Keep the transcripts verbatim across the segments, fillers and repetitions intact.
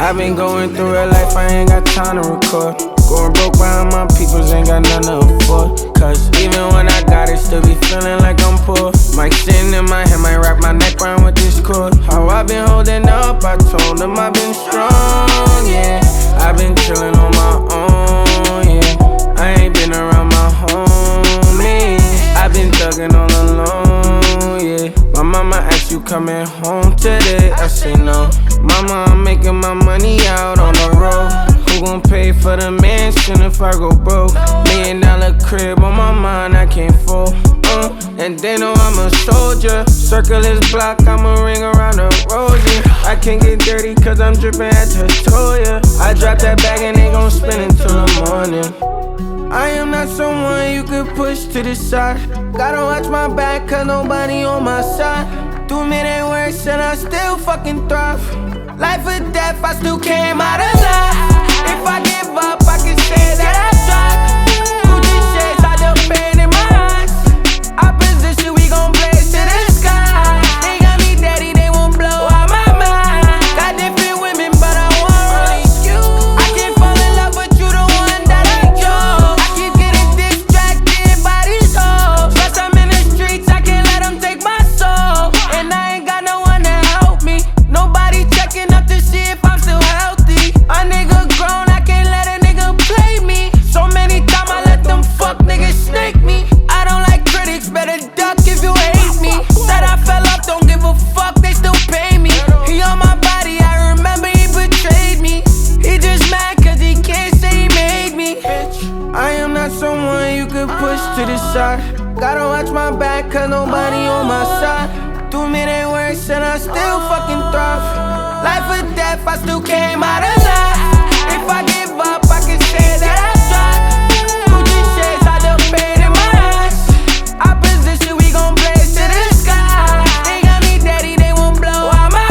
I've been going through real life, I ain't got time to record. Going broke behind my peoples, ain't got nothing to afford. Cause even when I got it, still be feeling like I'm poor. Mic sitting in my head, might wrap my neck round with this cord. How I been holding up, I told them I been strong, yeah. I been chillin' on my own, yeah. I ain't been around my homies. I been thuggin' all alone, yeah. My mama asked you coming home today, I say no. Mama, I'm making my money out on the road. Who gon' pay for the mansion if I go broke? Million dollar crib on my mind, I can't fold. Uh, and they know I'm a soldier. Circle this block, I'ma ring around the rosy. I can't get dirty cause I'm drippin' at Toya. I drop that bag and they gon' spin until the morning. I am not someone you could push to the side. Gotta watch my back cause nobody on my side. Do me they worse and I still fucking thrive. Life or death, I still came out alive. If I give up, I can say that I tried. Gucci shades, I the pain in my eyes. Opposition, we gon' blaze to the sky. They got me daddy, they won't blow out my mind. Got different women, but I want only you. I can't fall in love, but you the one that I chose. I keep getting distracted by these hoes. Plus I'm in the streets, I can't let them take my soul. And I ain't got no one to help me. Nobody checking up to see if I'm still healthy. A nigga grown, I can't let a nigga play me. So many times I let them fuck niggas snake me. I don't like critics, better duck if you hate me. Said I fell off, don't give a fuck, they still pay me. He on my body, I remember he betrayed me. He just mad cause he can't say he made me. Bitch, I am not someone you could push to the side. Gotta watch my back cause nobody on my side. Do me they worse and I still fucking thrive. Life or death, I still came out alive. If I give up, I can say that I tried. Gucci shades, I the pain in my eyes. Opposition, we gon' blaze to the sky. They got me daddy, they won't blow out my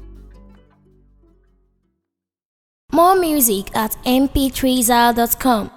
More music at m p three zal dot com.